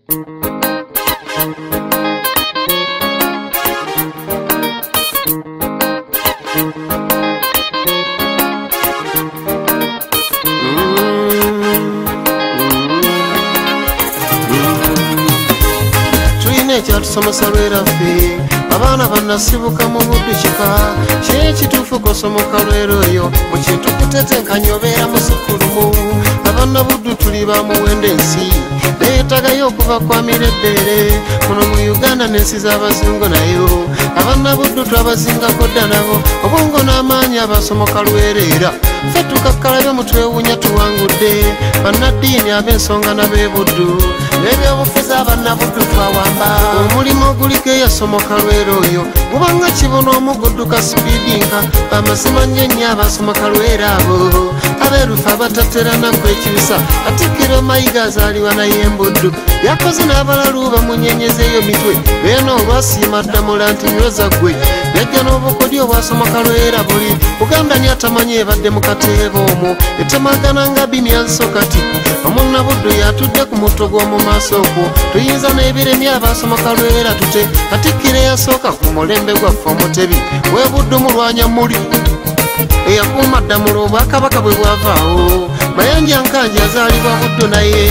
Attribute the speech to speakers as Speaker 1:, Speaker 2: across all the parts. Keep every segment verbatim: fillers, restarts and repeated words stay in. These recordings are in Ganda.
Speaker 1: Somesa lwerafe abaana bannasibuka mu buddukika kyekituufu kosomoka lwero yo mu kintu kutetenkanya obeera musukulumu abaana buddu tuli bamuwenda ensi neetagayo okuva kwamira ebbeere muno mu Uganda n'ensi z'abazungu nayo abaana buddu twabazingako dda nabo obwongo n'amaanyi abasomoka lwereera ffe tukakkalabe mutwewuunya tuwangudde bannaddiini ab'ensonga n'ab'ebuddu n'ebyobufuzi abaana buddu twawamba omulimu oguliko eyasomoka lwero oyo mubanga kibona omugudduka sipiidinka amazima nnyo nnyo abasomoka lwero abo abeerufu abatateranako ekibusa Katikkiro Mayiga azaaliwa naye embuddu yakoze n'abalalu bamunyenyezeeyo mitwe beeno olwasiima ddamula nti nyoza ggwe yajja n'obukodyo obwasomoka lwera buli Buganda nyatamanyi ebadde mu kateebo omwo etemagana nga binyanso kati omwana buddu yatudde ku mutto gw'omu maaso okwo tuyinza n'ebiremi abasomoka lwera tute Katikkiro eyasooka ku mulembe gwaffe omutebi we buddu mulwanya muli eyakuuma ddamula obwakabaka bwe bwavaawo Mayanja Nkanja azaalibwa buddu naye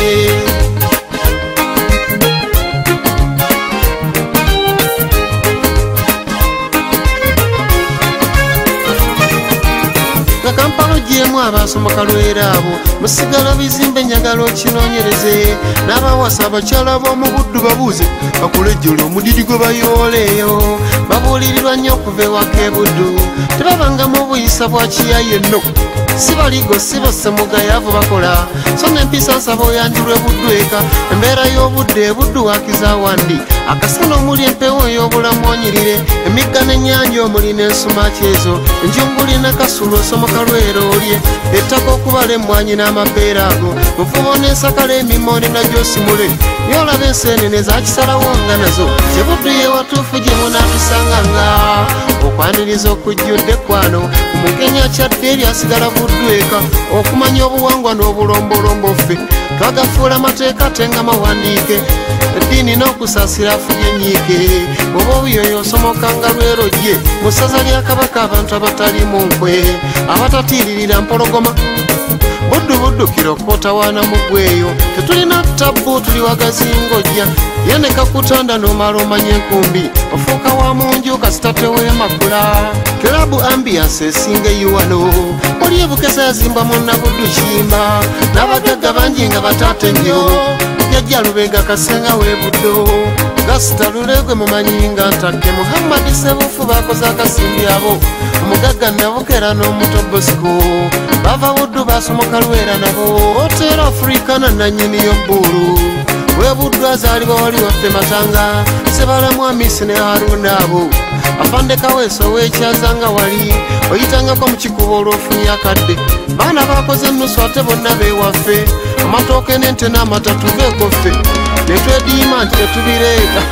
Speaker 1: Kampala gyemu abasomoka lwera abo musigala bizimbe njagala okinoonyereze n'abawasa abakyala b'omu buddu babuuze bakulejjola omudidi gwe bayooleeyo babuulirirwa nnyo okuva ewaka ebuddu tebabangamu obuyisa bwa kiyaye nno si baligo si bassemugayaavu bakola so n'empisa nsaba oyanjulwe buddu eka embeera y'obudde ebuddu wakizawandi akasana omuli empewo ey'obulamu onyirire emigga n'ennyanja omuli n'ensumaki ezo enjunguli n'akasulu osomoka lwero olye ettaka okubala emmwanyi n'amapeera ago mufubo n'ensakala emimmonde nagyosimule yolaba enseenene zakisalawo nga nazo kyebuddu yewatuufu gye munaatusanganga okwaniriza okujjudde kwano omukenya kyadde eryasigala buddu eka okumanya obuwangwa n'obulombolombo ffe twagafuula amateeka ate nga mawandiike eddiini n'okusaasira afubye nyiike oba obuyoyo osomokanga lwero gye mu ssaza lya Kabaka abantu abatali mu nkwe abatatiiririra mpologoma buddu buddukiro kootawaana mu ggweyo tetulina tabbu tuli wagazi ng'ojja yaneka kutanda n'omala omanya enkumbi ofuuka wa munju kasita teweemakula kirabu ambiyansi esinga eyiwano oli ebukesa yazimba munna buddu kiyimba n'abagagga bangi nga bataate nnyo jajja Lubega Kasenga w'ebuddo gasita lulegwe mumanyi nga ntadde Muhammadi Sebufu bakoze akasimbi abo omugagga Nabukera n'omuto Bosco bava buddu basomoka lwera nabo Otero Africana nannyini y'obbuulu w'ebuddu azaalibwa wali waffe Matanga Sebalamu Amisi ne Haruna abo Afande Kaweso w'ekyazanga wali oyitangako mu kikubo olw'ofunye akadde baana bakoze ennusu ate bonna beewaffe amatooke n'ente n'amatatu geeko ffe ne twediima nti tetubireeta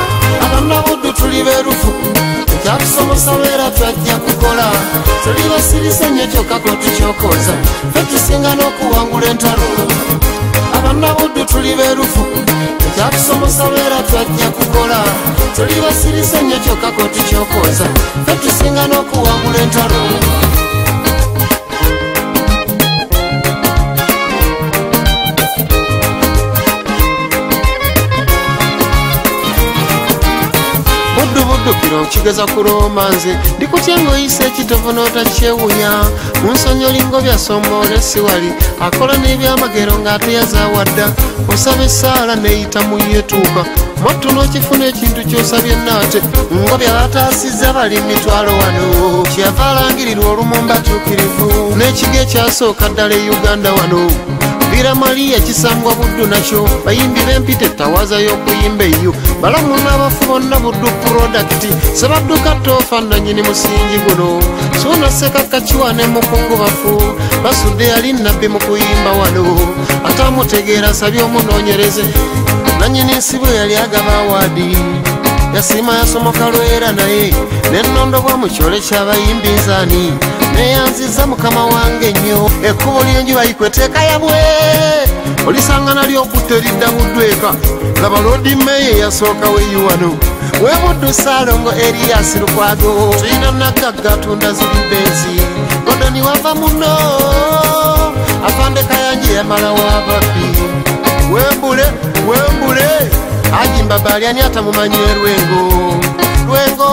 Speaker 1: abaana buddu tuli beerufu ekyatusomesa lwera twajja kukola tuli basirisa nnyo kyokka ko tukyokoza ffe tusinga n'okuwangula entalo abaana buddu tuli beerufu ekyatusomesa lwera twajja kukola tuli basirisa nnyo kyokka ko tukyokoza ffe tusinga n'okuwangula entalo buddukiro kigeza kuloma nze ndikutya ng'oyisa ekitovu n'otakyewunya mu nsonyi olingo byasomboola siwali akola n'ebyamagero ng'ate yazaawadda osaba essaala neeyita mu yeetuuka mwattu n'okifuna ekintu ky'osabye naate ngo byabataasizza bali mitwalo wano kyeyava alangirirwa olumumba tuukirivu n'ekigo ekyasooka ddala e Uganda wano Bira Maria kisangwa buddu nakyo bayimbi b'empita ettawaza y'okuyimba eyo balamu n'abafu bonna buddu prodakiti sebadduka toofa nannyini musingi guno Suuna Ssekakakiwa ne Mukungu bafu basudde yali nnabbi mu kuyimba wano ate amutegeera asabye omunoonyereze nannyini nsi bwe yali agaba awaadi yasiima yasomoka lwera naye n'ennondobwa mu kyole ky'abayimbi nzaani neyanziza mukama wange nnyo ekkubo ly'enjuba yikweteeka yabwe olisangana lyokutta eridda buddweka laba lodi meye yasooka weyuwano webuddu Saalongo Erias Lukwago tulina nagagga tunda ziri benzi Godoni wava muno Afande Kayanje yamala wababbi wembule wembule ajimba balyani atamumanyi Lwengo Lwengo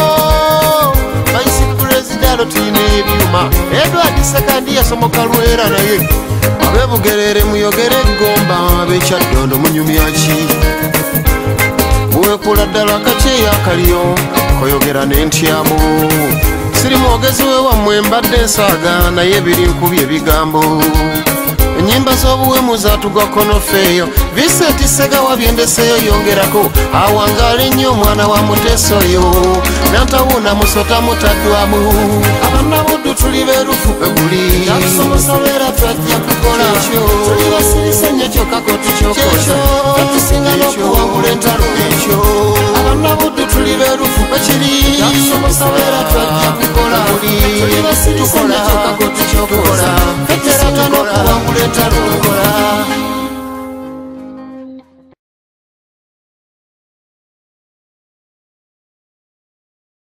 Speaker 1: Vice President tulina ebyuma Edward Sekandi yasomoka Lwera naye abebugerere muyogere gomba abekyaddondo munyumyaki buwekula ddala kaceya akaliyo koyogera n'entyamu siri mwogezi we wammwe mbadde nsaaga naye biri nkubi ebigambo ennyimba z'obuwemu zatugwa konofeeyo Vincent Segawa byendeseyo yongerako awangaala ennyo omwana wa Muteesa oyo nantawuuna musota mutaddwamu abannabuddu tuli beerufu beguli yakusomosa beera twajja kukola tuli basirise nnyo kyokka koti kyokola atusinga n'okuwangula entalo ekyo abannabuddu tuli beerufu bekiri yakusomosa beera twajja kukola tuli basirise